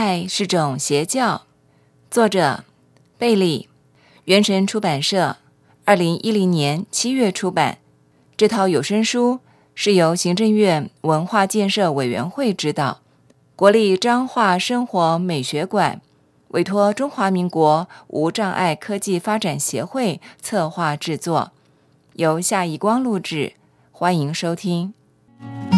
爱是种邪教，作者贝利，原神出版社2010年7月出版。这套有声书是由行政院文化建设委员会指导，国立彰化生活美学馆委托中华民国无障碍科技发展协会策划制作，由夏怡光录制，欢迎收听。